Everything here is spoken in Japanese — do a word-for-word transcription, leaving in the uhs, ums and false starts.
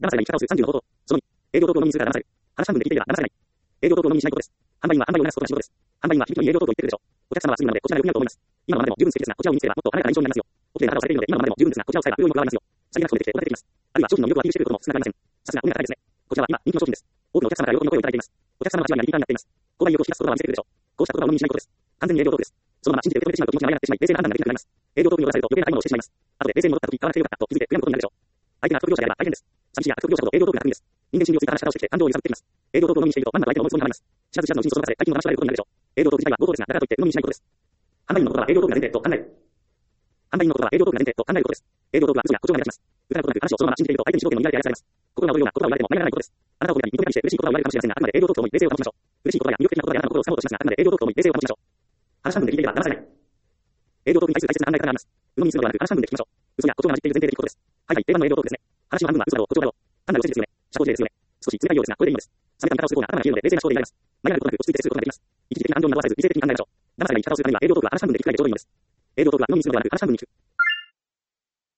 騙されない生き方をするさんじゅうの方法。そのに、営業投稿を飲みにするから騙される。話半分で聞いていれば騙されない。営業投稿を飲みにしないことです。販売員は販売をなすことが仕事です。販売員は響きの営業投稿を言っているでしょう。お客様はすぐなのでこちらでよくなると思います。今のままでも十分素敵ですが、こちらを身につければもっと華やかな印象になりますよ。おきれいな肌をされているので今のままでも十分ですが、こちらを使えば潤いも加わりますよ。さりげなく飛んできてお出てきます。あるいは商品の魅力をアピールしていることも少なくありません。さすがお値が高いですね。こちらは今人気の商品です。多くのお客様から喜びの声をいただいています。お客様はじわりリピーターになっています。購買意欲を引き出す言葉を見せてくるでしょう。こうした言葉を飲みにしないことです。完全に営業トークです。そのまま信じて受け止めてしまうと気持ちが舞い上がってしまい、冷静な判断ができなくなります。営業トークに踊らされると余計な買い物をしてしまいます。後で冷静に戻った時買わなくてよかったと気づいて悔やむことになるでしょう。相手が悪徳業者であれば大変です。寂しいや悪徳業者ほど営業トークが巧みです。人間心理をついた話し方をしてきて感情を揺さぶってきます。営業トークを飲みにしていると万なる相手の思いつきになります。知らず知らずのうちにその中で大金を騙し取られることになるでしょう。営業トーク自体は合法ですが、だからといって鵜呑みにしないことです。販売員の言葉は営業トークが前提と考える。販売員の言葉は営業トークが前提と考えることです。営業トークは嘘や誇張が目立ちます。疑うことなく話をそのまま信じていると相手に主導権を握られてやらされます。心が躍るような言葉を言われても何がないことです。あなたを褒めたり認めたりして嬉しい言葉を言われるかもしれませんが、あくまで営業トークを思い冷静を保ちましょう。嬉しい言葉や魅力的な言葉であなたの心を掴もうとしますが、あくまで営業トークを思い冷静を保ちましょう。話半分で聞いていれば騙されない。営業トークに対する大切な考え方があります。鵜呑みにするのではなく話半分で聞きましょう。嘘や誇張が混じっている前提で聞くことです。はいはい、定番の営業トークですね。話の半分は嘘だろう、誇張だろう。単なる嘘ですよね。社交辞令ですよね。少し冷たいようですが、これでいいのです。冷めた見方をする方が頭が冷えるので冷静な思考でいられます。迷いなることなく落ち着いてすることができます。一時的な感情に惑わさず理性的に考えましょう。騙されない生き方をするためには営業トークは話半分で聞くだけでちょうどいいのです。営業トークは鵜呑みにするのではなく話半分に聞く。